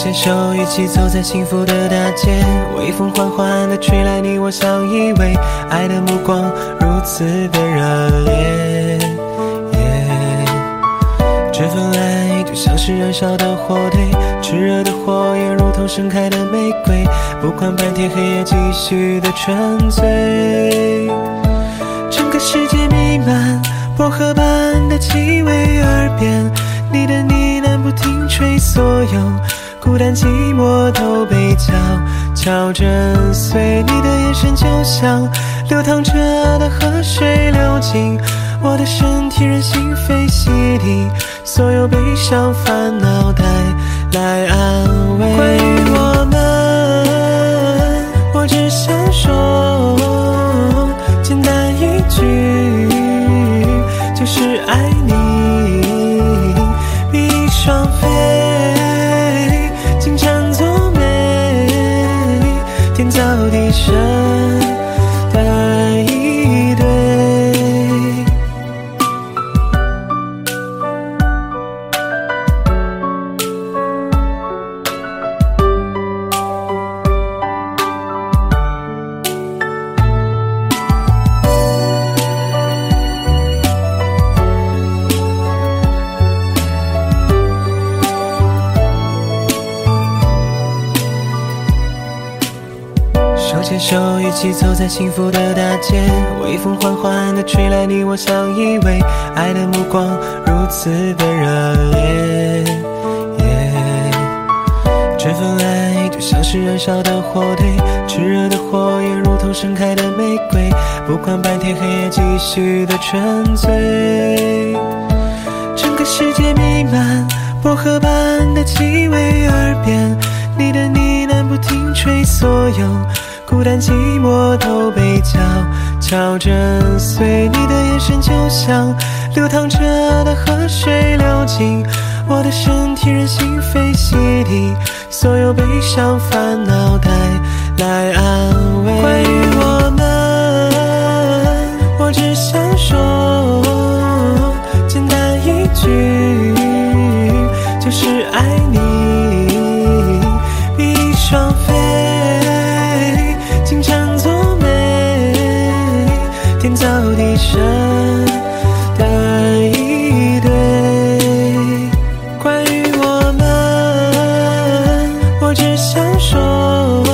牵手一起走在幸福的大街，微风缓缓地吹来，你我相依偎，爱的目光如此的热烈。这份爱就像是燃烧的火堆，炽热的火焰如同盛开的玫瑰，不管白天黑夜继续的沉醉。整个世界弥漫薄荷般的气味，耳边你的呢喃不停吹，所有孤单寂寞都被悄悄震碎。你的眼神就像流淌着的河水，流进我的身体，任心扉洗涤所有悲伤烦恼，带来安慰。关于我们，我只想说简单一句，就是爱你。比翼双飞，金蝉作美，天造地设的一对。手牵手一起走在幸福的大街，微风缓缓地吹来，你我相依偎，爱的目光如此的热烈。这份爱就像是燃烧的火堆，炽热的火焰如同盛开的玫瑰，不管白天黑夜继续的沉醉。整个世界弥漫薄荷般的气味，耳边你的呢喃不停吹，所有孤单寂寞都被悄悄震碎。你的眼神就像流淌着的河水，流进我的身体，任心扉洗涤所有悲伤烦恼，带来安慰。关于我们，我只想说简单一句，就是爱你。比翼双飞，金蝉作美，天造地设的一对。关于我们，我只想说